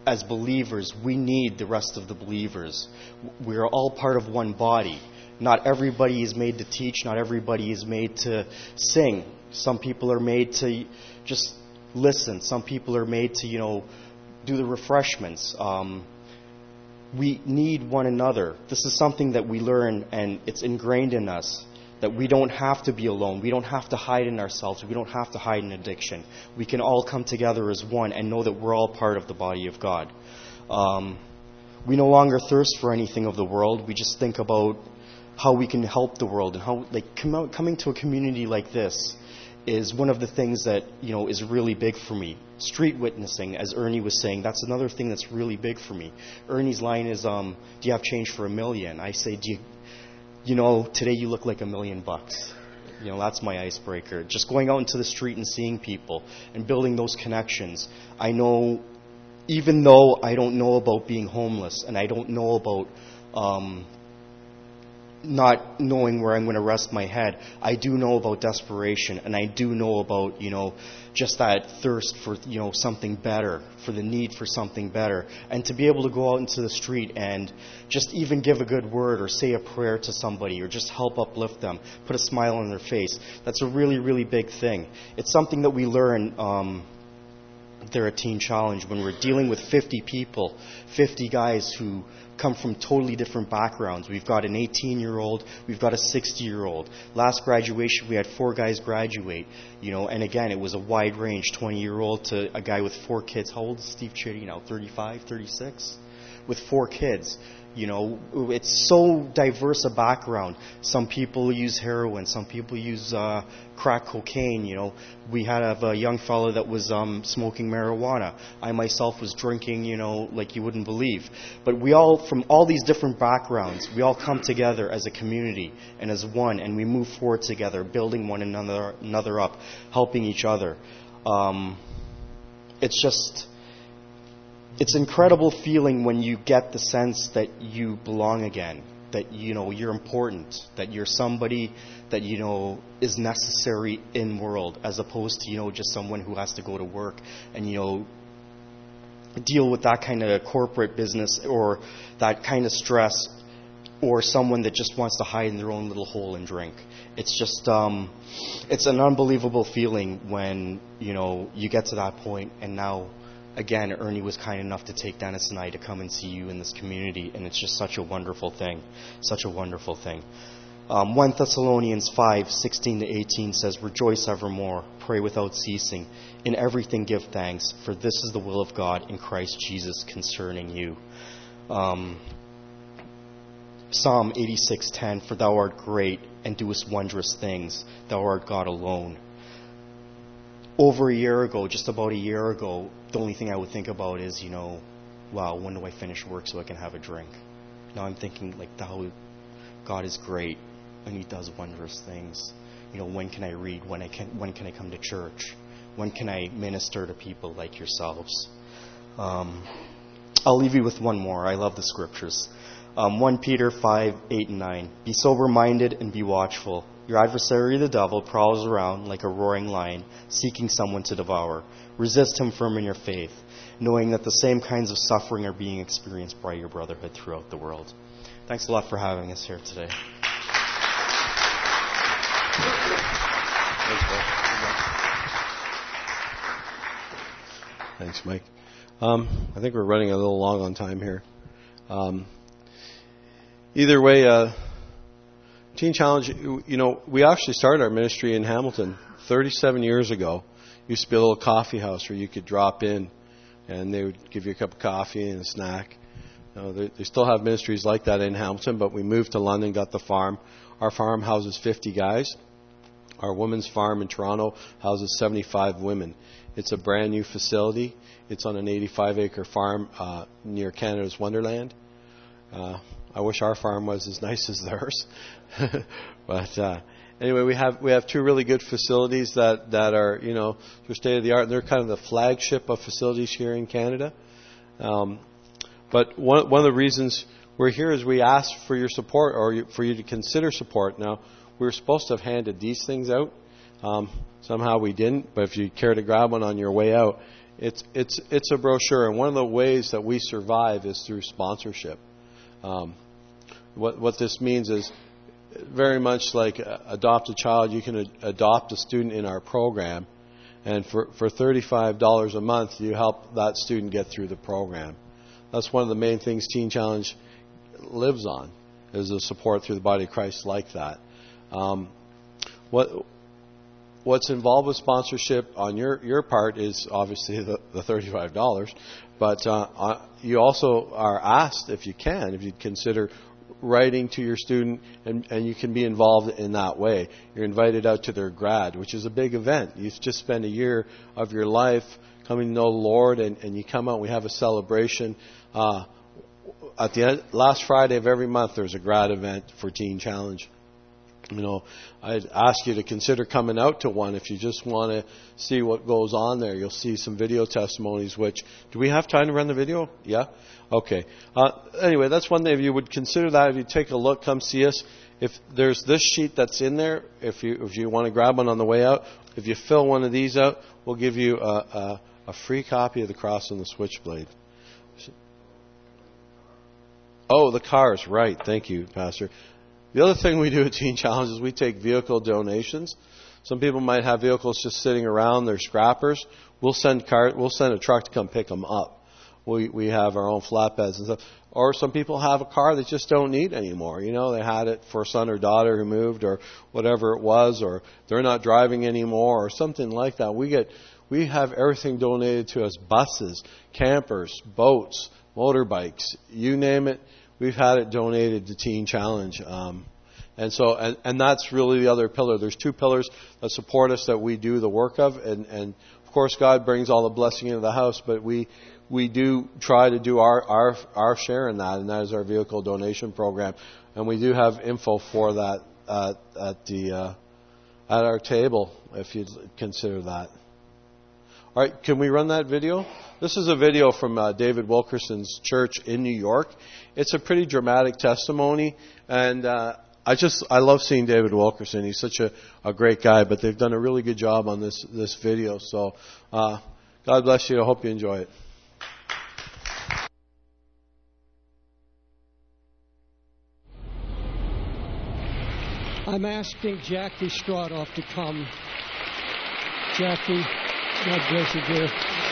as believers, we need the rest of the believers. We are all part of one body. Not everybody is made to teach. Not everybody is made to sing. Some people are made to just listen. Some people are made to, you know, do the refreshments. Um, we need one another. This is something that we learn, and it's ingrained in us, that we don't have to be alone. We don't have to hide in ourselves. We don't have to hide in addiction. We can all come together as one and know that we're all part of the body of God. Um, we no longer thirst for anything of the world. We just think about how we can help the world, and how, like, come out, coming to a community like this is one of the things that, you know, is really big for me. Street witnessing, as Ernie was saying, that's another thing that's really big for me. Ernie's line is, um, do you have change for a million? I say, do you, you know, today you look like a million bucks. You know, that's my icebreaker. Just going out into the street and seeing people and building those connections. I know, even though I don't know about being homeless, and I don't know about um, not knowing where I'm going to rest my head, I do know about desperation, and I do know about, you know, just that thirst for, you know, something better, for the need for something better. And to be able to go out into the street and just even give a good word or say a prayer to somebody or just help uplift them, put a smile on their face, that's a really, really big thing. It's something that we learn um, there at Teen Challenge when we're dealing with fifty people, fifty guys who come from totally different backgrounds. We've got an eighteen-year-old, we've got a sixty-year-old. Last graduation, we had four guys graduate, you know, and again, it was a wide range, twenty-year-old to a guy with four kids. How old is Steve Chitty now? thirty-five, thirty-six? With four kids. You know, it's so diverse a background. Some people use heroin, some people use uh, crack cocaine. You know, we had a young fellow that was um, smoking marijuana. I myself was drinking, you know, like you wouldn't believe. But we all, from all these different backgrounds, we all come together as a community and as one, and we move forward together, building one another, another up, helping each other. Um, it's just... It's an incredible feeling when you get the sense that you belong again, that, you know, you're important, that you're somebody that, you know, is necessary in world, as opposed to, you know, just someone who has to go to work and, you know, deal with that kind of corporate business or that kind of stress, or someone that just wants to hide in their own little hole and drink. It's just, um, it's an unbelievable feeling when, you know, you get to that point, and now, again, Ernie was kind enough to take Dennis and I to come and see you in this community, and it's just such a wonderful thing, such a wonderful thing. Um, First Thessalonians five, sixteen to eighteen says, "Rejoice evermore, pray without ceasing, in everything give thanks, for this is the will of God in Christ Jesus concerning you." Um, Psalm eighty-six ten, "For thou art great, and doest wondrous things, thou art God alone." Over a year ago, just about a year ago, the only thing I would think about is, you know, wow, when do I finish work so I can have a drink? Now I'm thinking, like, how God is great and He does wondrous things. You know, when can I read? When I can? When can I come to church? When can I minister to people like yourselves? Um, I'll leave you with one more. I love the scriptures. Um, First Peter five, eight and nine. "Be sober-minded and be watchful. Your adversary, the devil, prowls around like a roaring lion, seeking someone to devour. Resist him firm in your faith, knowing that the same kinds of suffering are being experienced by your brotherhood throughout the world." Thanks a lot for having us here today. Thanks, Mike. Um, I think we're running a little long on time here. Um, either way, uh, Teen Challenge, you know, we actually started our ministry in Hamilton thirty-seven years ago. It used to be a little coffee house where you could drop in and they would give you a cup of coffee and a snack. You know, they, they still have ministries like that in Hamilton, but we moved to London, got the farm. Our farm houses fifty guys. Our women's farm in Toronto houses seventy-five women. It's a brand new facility. It's on an eighty-five acre farm uh, near Canada's Wonderland. Uh, I wish our farm was as nice as theirs. But uh, anyway, we have we have two really good facilities that, that are, you know, they're state of the art. They're kind of the flagship of facilities here in Canada. Um, but one one of the reasons we're here is we ask for your support, or you, for you to consider support. Now, we were supposed to have handed these things out. Um, somehow we didn't. But if you care to grab one on your way out, It's it's it's a brochure, and one of the ways that we survive is through sponsorship. Um, what what this means is very much like adopt a child. You can a- adopt a student in our program, and for for thirty-five dollars a month, you help that student get through the program. That's one of the main things Teen Challenge lives on, is the support through the body of Christ like that. Um, what What's involved with sponsorship on your, your part is obviously the, the thirty-five dollars, but uh, uh, you also are asked, if you can, if you'd consider writing to your student, and, and you can be involved in that way. You're invited out to their grad, which is a big event. You just spend a year of your life coming to know the Lord, and, and you come out, we have a celebration. Uh, at the end, last Friday of every month, there's a grad event for Teen Challenge. You know, I'd ask you to consider coming out to one if you just want to see what goes on there. You'll see some video testimonies, which, do we have time to run the video? Yeah? Okay. Uh, anyway, that's one thing. If you would consider that, if you take a look, come see us. If there's this sheet that's in there, if you if you want to grab one on the way out, if you fill one of these out, we'll give you a, a, a free copy of The Cross and the Switchblade. Oh, the cars. Right. Thank you, Pastor. The other thing we do at Teen Challenge is we take vehicle donations. Some people might have vehicles just sitting around; they're scrappers. We'll send car, we'll send a truck to come pick them up. We we have our own flatbeds and stuff. Or some people have a car they just don't need anymore. You know, they had it for a son or daughter who moved, or whatever it was, or they're not driving anymore, or something like that. We get we have everything donated to us: buses, campers, boats, motorbikes, you name it. We've had it donated to Teen Challenge. Um, and so, and, and that's really the other pillar. There's two pillars that support us that we do the work of. And, and of course, God brings all the blessing into the house, but we, we do try to do our, our, our share in that, and that is our vehicle donation program. And we do have info for that uh, at the, uh, at our table, if you'd consider that. All right, can we run that video? This is a video from uh, David Wilkerson's church in New York. It's a pretty dramatic testimony, and uh, I just I love seeing David Wilkerson. He's such a, a great guy, but they've done a really good job on this this video. So uh, God bless you. I hope you enjoy it. I'm asking Jackie Stradoff to come. Jackie, God bless you, dear.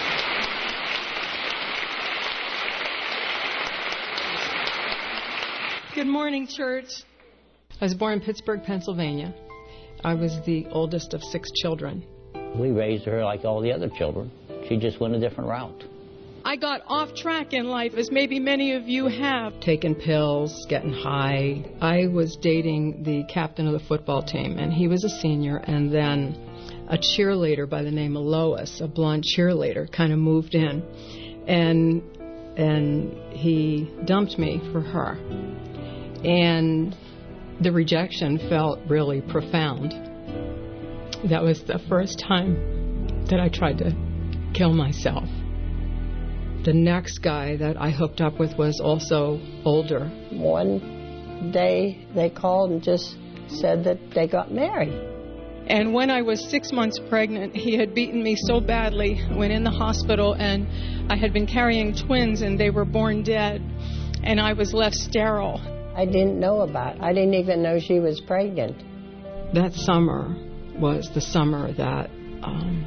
Good morning, church. I was born in Pittsburgh, Pennsylvania. I was the oldest of six children. We raised her like all the other children. She just went a different route. I got off track in life, as maybe many of you have. Taking pills, getting high. I was dating the captain of the football team, and he was a senior, and then a cheerleader by the name of Lois, a blonde cheerleader, kind of moved in. And and he dumped me for her. And the rejection felt really profound. That was the first time that I tried to kill myself. The next guy that I hooked up with was also older. One day they called and just said that they got married. And when I was six months pregnant, he had beaten me so badly, went in the hospital, and I had been carrying twins and they were born dead, and I was left sterile. I didn't know about it. I didn't even know she was pregnant. That summer was the summer that um,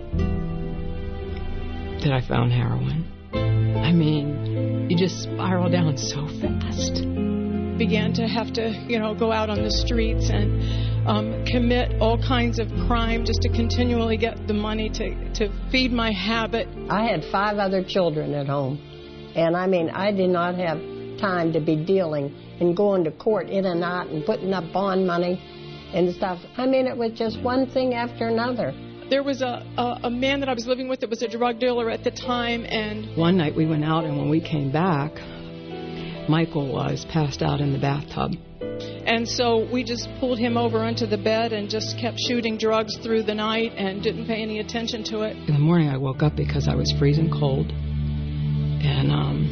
that I found heroin. I mean, you just spiral down so fast. Began to have to, you know, go out on the streets and um, commit all kinds of crime just to continually get the money to, to feed my habit. I had five other children at home. And I mean, I did not have time to be dealing and going to court in and out and putting up bond money and stuff. I mean, it was just one thing after another. There was a, a, a man that I was living with that was a drug dealer at the time, and one night we went out, and when we came back, Michael was passed out in the bathtub. And so we just pulled him over onto the bed and just kept shooting drugs through the night and didn't pay any attention to it. In the morning I woke up because I was freezing cold, and um,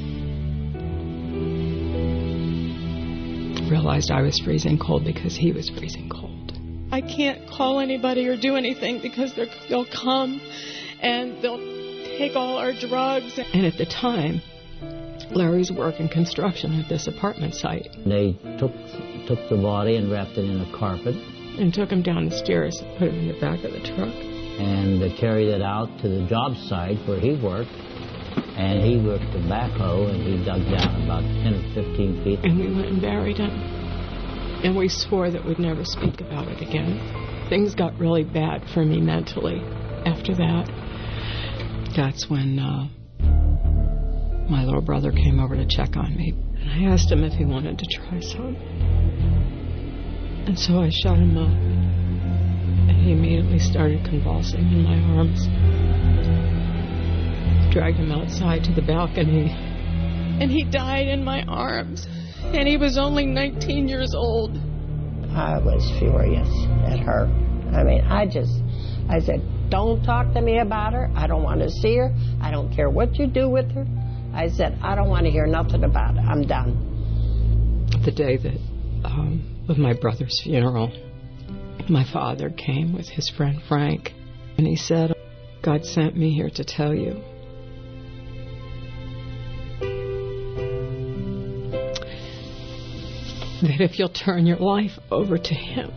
realized I was freezing cold because he was freezing cold. I can't call anybody or do anything because they'll come and they'll take all our drugs. And at the time, Larry was working construction at this apartment site. They took took the body and wrapped it in a carpet. And took him down the stairs and put him in the back of the truck. And they carried it out to the job site where he worked. And he worked a backhoe, and he dug down about ten or fifteen feet. And we went and buried him. And we swore that we'd never speak about it again. Things got really bad for me mentally after that. That's when uh, my little brother came over to check on me. And I asked him if he wanted to try some. And so I shut him up. And he immediately started convulsing in my arms. Dragged him outside to the balcony. And he died in my arms. And he was only nineteen years old. I was furious at her. I mean, I just, I said, don't talk to me about her. I don't want to see her. I don't care what you do with her. I said, I don't want to hear nothing about it. I'm done. The day that, um, of my brother's funeral, my father came with his friend Frank. And he said, God sent me here to tell you that if you'll turn your life over to Him,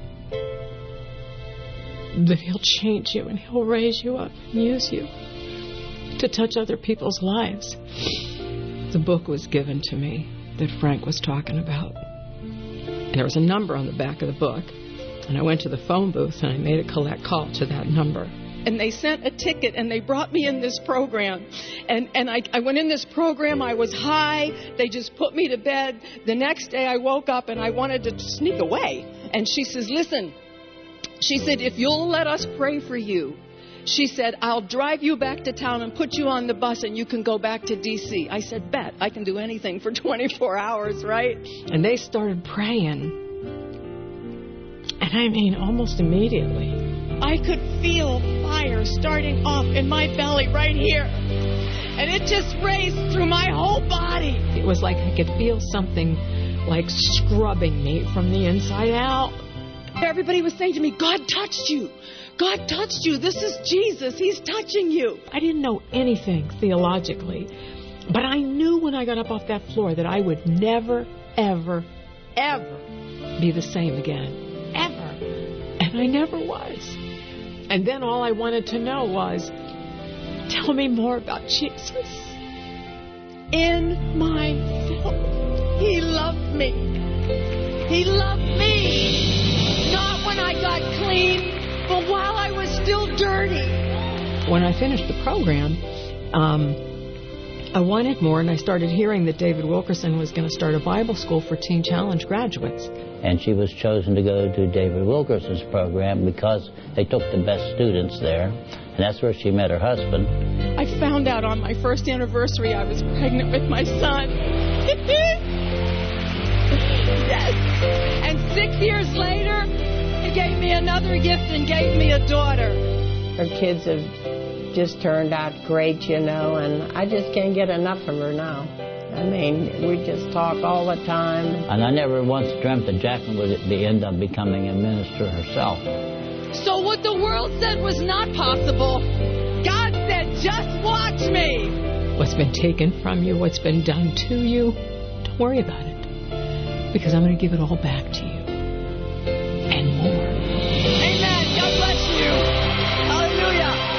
that He'll change you and He'll raise you up and use you to touch other people's lives. The book was given to me that Frank was talking about. And there was a number on the back of the book. And I went to the phone booth and I made a collect call to that number. And they sent a ticket and they brought me in this program. And and I, I went in this program. I was high. They just put me to bed. The next day I woke up and I wanted to sneak away. And she says, listen, she said, if you'll let us pray for you, she said, I'll drive you back to town and put you on the bus and you can go back to D C. I said, bet. I can do anything for twenty-four hours, right? And they started praying. And I mean, almost immediately, I could feel fire starting off in my belly right here. And it just raced through my whole body. It was like I could feel something like scrubbing me from the inside out. Everybody was saying to me, God touched you. God touched you. This is Jesus. He's touching you. I didn't know anything theologically. But I knew when I got up off that floor that I would never, ever, ever be the same again. Ever. And I never was. And then all I wanted to know was, tell me more about Jesus. In my filth, He loved me. He loved me. Not when I got clean, but while I was still dirty. When I finished the program, um, I wanted more, and I started hearing that David Wilkerson was going to start a Bible school for Teen Challenge graduates. And she was chosen to go to David Wilkerson's program because they took the best students there. And that's where she met her husband. I found out on my first anniversary I was pregnant with my son. Yes. And six years later, He gave me another gift and gave me a daughter. Her kids have just turned out great, you know, and I just can't get enough of her now. I mean, we just talk all the time. And I never once dreamt that Jacqueline would be, end up becoming a minister herself. So what the world said was not possible, God said, just watch me. What's been taken from you, what's been done to you, don't worry about it. Because I'm going to give it all back to you. And more. Amen. God bless you. Hallelujah.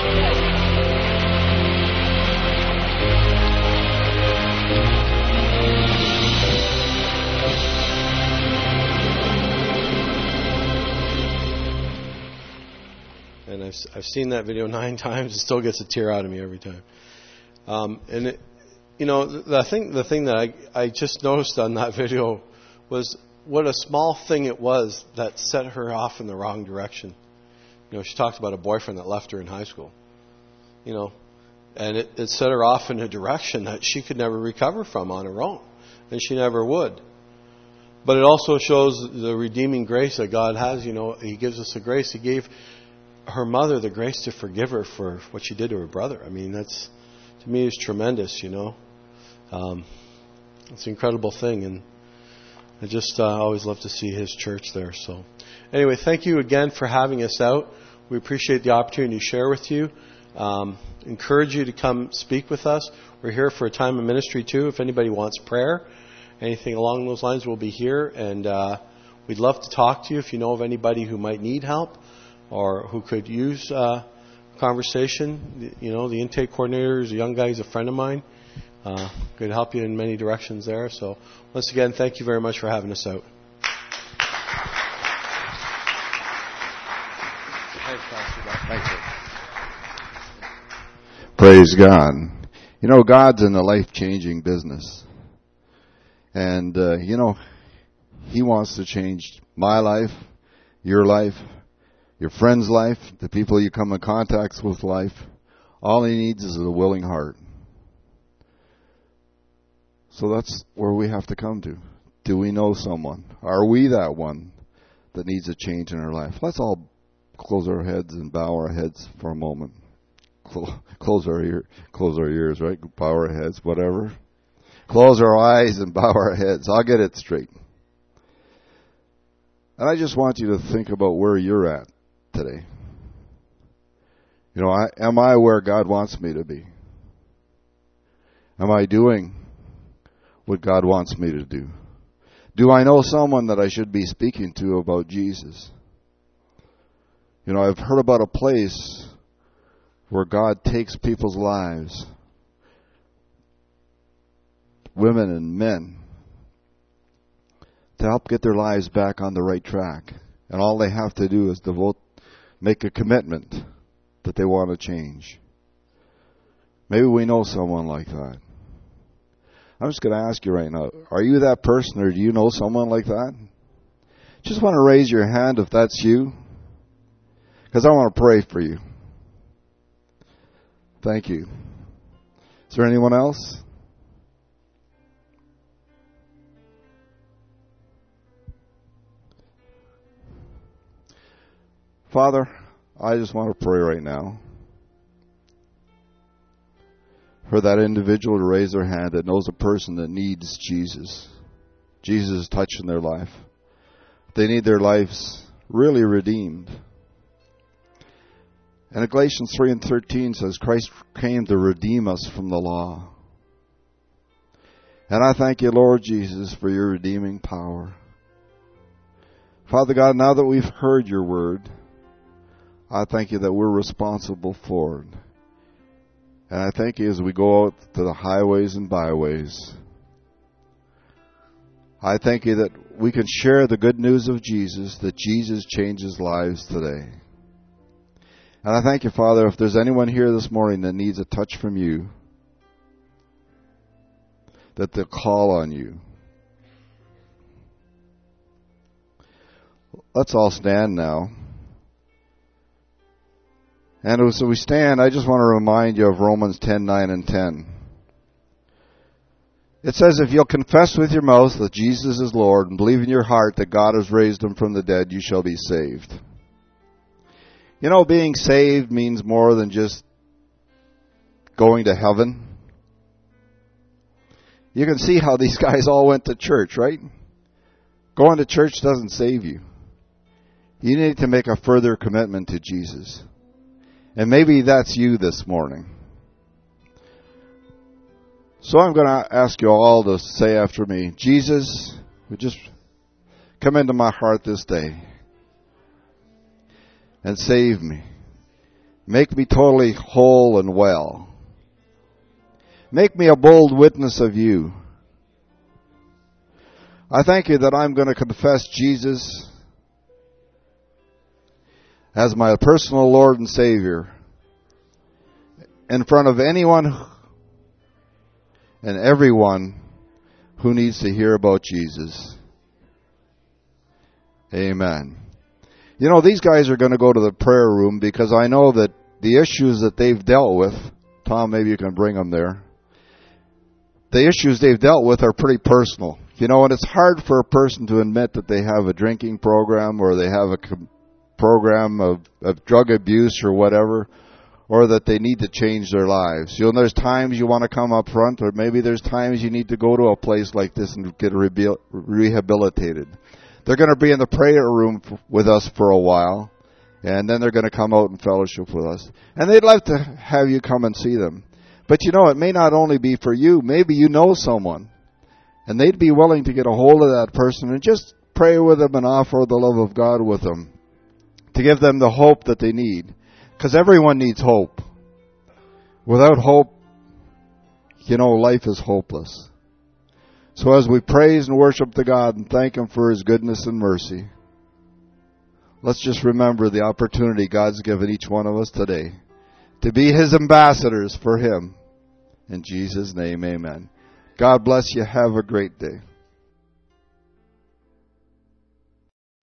And I've, I've seen that video nine times. It still gets a tear out of me every time. Um, and, it, you know, the, the thing the thing that I, I just noticed on that video was what a small thing it was that set her off in the wrong direction. You know, she talked about a boyfriend that left her in high school. You know, and it, it set her off in a direction that she could never recover from on her own. And she never would. But it also shows the redeeming grace that God has. You know, He gives us a grace. He gave her mother the grace to forgive her for what she did to her brother. I mean, that's, to me, is tremendous, you know. Um, it's an incredible thing, and I just uh, always love to see His church there. So anyway, thank you again for having us out. We appreciate the opportunity to share with you. Um, encourage you to come speak with us. We're here for a time of ministry too. If anybody wants prayer, anything along those lines, we'll be here. And uh, we'd love to talk to you if you know of anybody who might need help or who could use uh, conversation. You know, the intake coordinator is a young guy. He's a friend of mine. Uh, could help you in many directions there. So once again, thank you very much for having us out. Thanks, Pastor. Thank you. Praise God. You know, God's in the life-changing business. And, uh, you know, He wants to change my life, your life, your friend's life, the people you come in contact with life. All He needs is a willing heart. So that's where we have to come to. Do we know someone? Are we that one that needs a change in our life? Let's all close our heads and bow our heads for a moment. Close our ear, close our ears, right? Bow our heads, whatever. Close our eyes and bow our heads. I'll get it straight. And I just want you to think about where you're at today. You know, I, am I where God wants me to be? Am I doing what God wants me to do? Do I know someone that I should be speaking to about Jesus? You know, I've heard about a place where God takes people's lives, women and men, to help get their lives back on the right track. And all they have to do is devote, make a commitment that they want to change. Maybe we know someone like that. I'm just going to ask you right now, are you that person or do you know someone like that? Just want to raise your hand if that's you, because I want to pray for you. Thank you. Is there anyone else? Father, I just want to pray right now for that individual to raise their hand that knows a person that needs Jesus. Jesus is touching their life. They need their lives really redeemed. And Galatians three and thirteen says Christ came to redeem us from the law. And I thank you, Lord Jesus, for your redeeming power. Father God, now that we've heard your word, I thank you that we're responsible for it. And I thank you as we go out to the highways and byways. I thank you that we can share the good news of Jesus, that Jesus changes lives today. And I thank you, Father, if there's anyone here this morning that needs a touch from you, that they'll call on you. Let's all stand now. And as we stand, I just want to remind you of Romans ten, nine, and ten. It says, if you'll confess with your mouth that Jesus is Lord and believe in your heart that God has raised him from the dead, you shall be saved. You know, being saved means more than just going to heaven. You can see how these guys all went to church, right? Going to church doesn't save you. You need to make a further commitment to Jesus. And maybe that's you this morning. So I'm going to ask you all to say after me, Jesus, would just come into my heart this day and save me. Make me totally whole and well. Make me a bold witness of you. I thank you that I'm going to confess Jesus as my personal Lord and Savior in front of anyone and everyone who needs to hear about Jesus. Amen. You know, these guys are going to go to the prayer room because I know that the issues that they've dealt with, Tom, maybe you can bring them there. The issues they've dealt with are pretty personal. You know, and it's hard for a person to admit that they have a drinking program or they have a com- program of, of drug abuse or whatever, or that they need to change their lives. You know, there's times you want to come up front, or maybe there's times you need to go to a place like this and get rehabilitated. They're going to be in the prayer room with us for a while, And then they're going to come out and fellowship with us. And they'd love to have you come and see them. But you know, it may not only be for you. Maybe you know someone. And they'd be willing to get a hold of that person and just pray with them and offer the love of God with them. To give them the hope that they need. Because everyone needs hope. Without hope, you know, life is hopeless. So as we praise and worship the God and thank Him for His goodness and mercy, let's just remember the opportunity God's given each one of us today to be His ambassadors for Him. In Jesus' name, amen. God bless you. Have a great day.